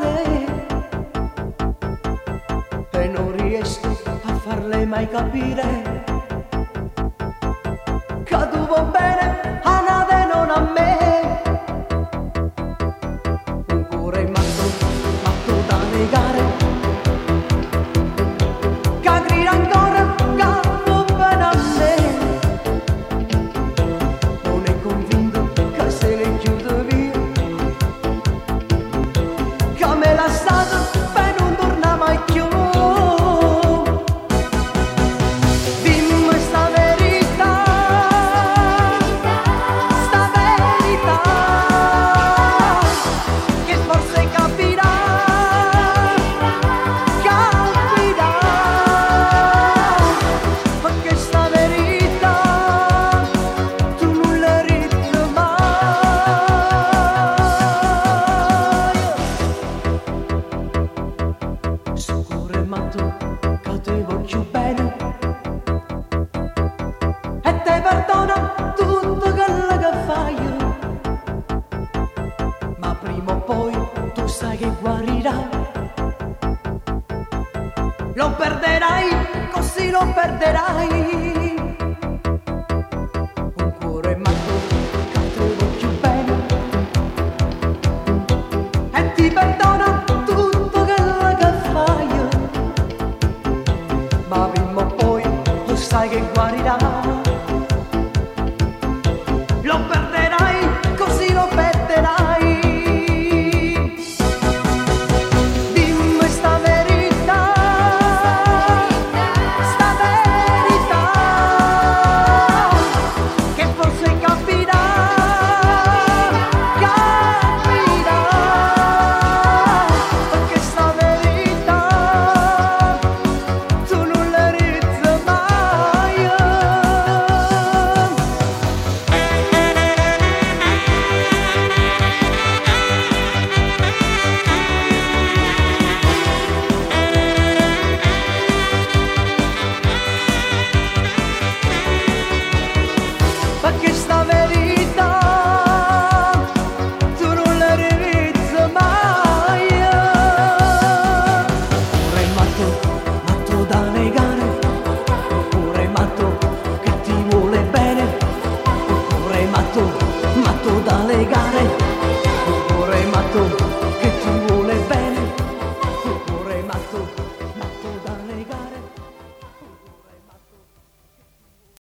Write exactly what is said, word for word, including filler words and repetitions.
male e non riesco a farle mai capire che tu vuoi bene a Nade non a me. Un cuore matto, matto da negare, che grida ancora che vuoi bene a me. Non è convinto che se ne chiude via, che me l'ha stato per non tornare mai più. E te perdona tutto quello che fai, ma prima o poi tu sai che guarirai. Lo perderai, così lo perderai.